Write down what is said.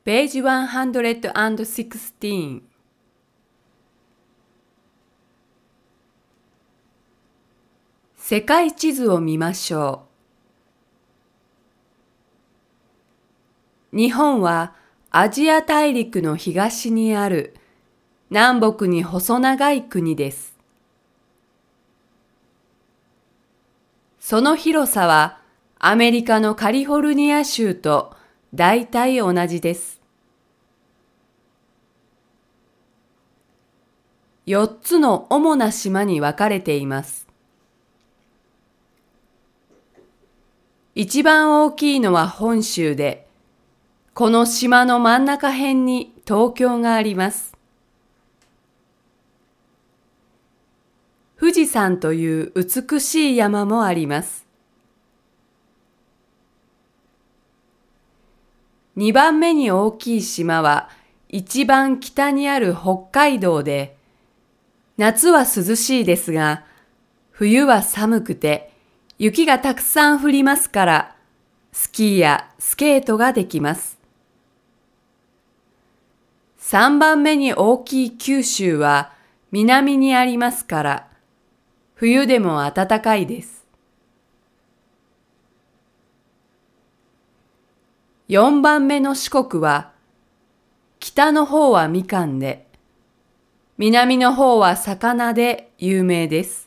ページ116。世界地図を見ましょう。日本はアジア大陸の東にある南北に細長い国です。その広さはアメリカのカリフォルニア州と大体同じです。4つの主な島に分かれています。一番大きいのは本州で、この島の真ん中辺に東京があります。富士山という美しい山もあります。2番目に大きい島は一番北にある北海道で、夏は涼しいですが、冬は寒くて雪がたくさん降りますから、スキーやスケートができます。3番目に大きい九州は南にありますから、冬でも暖かいです。4番目の四国は、北の方はみかんで、南の方は魚で有名です。